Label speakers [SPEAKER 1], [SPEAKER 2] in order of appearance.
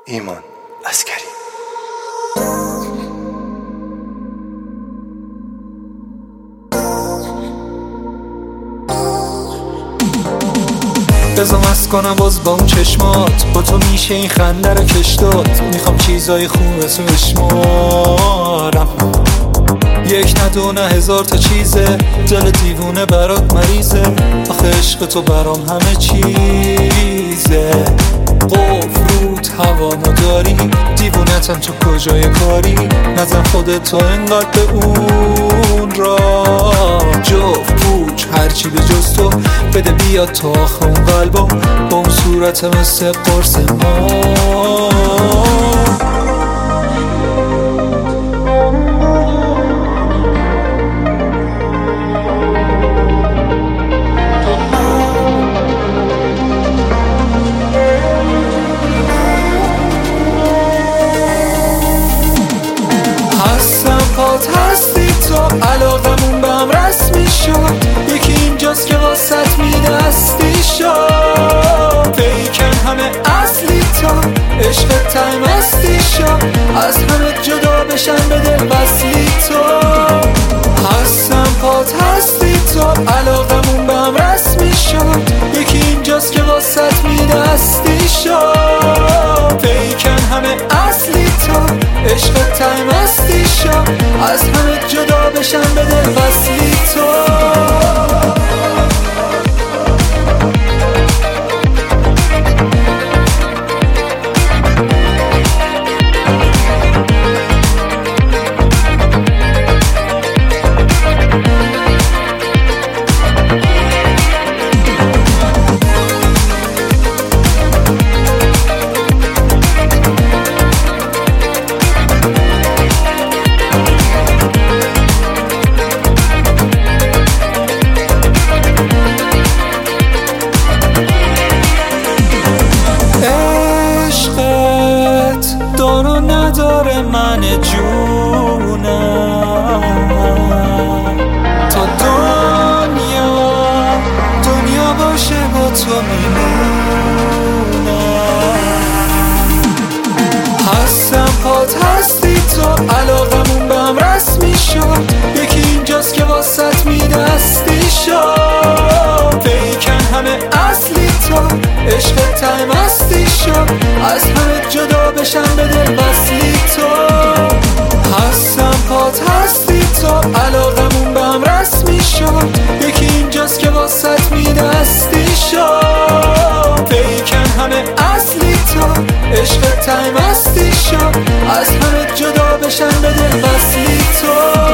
[SPEAKER 1] ایمان عسکری.
[SPEAKER 2] بذار مست کنم باز با اون چشمات، با تو میشه این خنده رو کش داد. میخوام چیزای خوب تو بشمارم، یک نه دو نه هزار تا چیزه. دل دیوونه برات مریضه، آخه عشق تو برام همه چیزه. قفل رود هوامو داری، دیوونتم تو کجای کاری. نزن خودت تو انقدر به اون را جفت پوچ هرچی به جز تو بده بیاد تا آخه اون قلبم، با اون صورت مثل قرص ما. هستی تو علاقمون به هم رسمی شد، یکی اینجاست که واسط میدستی شد. بیکن همه اصلی تا عشق تایم هستی شد، از همه جدا بشن به دل وصلی تو. هستم پات هستی تو علاقمون به هم رسمی شد، یکی اینجاست که واسط میدستی شد. بیکن همه اصلی تا عشق تایم هستی شد، از همه جدا بشن به دل وصلی تو. دارو نداره من جونم، تا دنیا باشه با تو میمونم. هستم پات هستی تو علاقمون به هم رسمی شد، یکی اینجاست که واسط میدستی شد. بیکن همه اصلی تا عشق تایم هستی شد، از همه جدا بشن به دل وصلی تو. هستم پات هستی تو علاقمون به هم رسمی شد، یکی اینجاست که واسط میدستی شد. بیکن همه اصلی تا عشق تایم هستی شد، از همه جدا بشن به دل وصلی تو.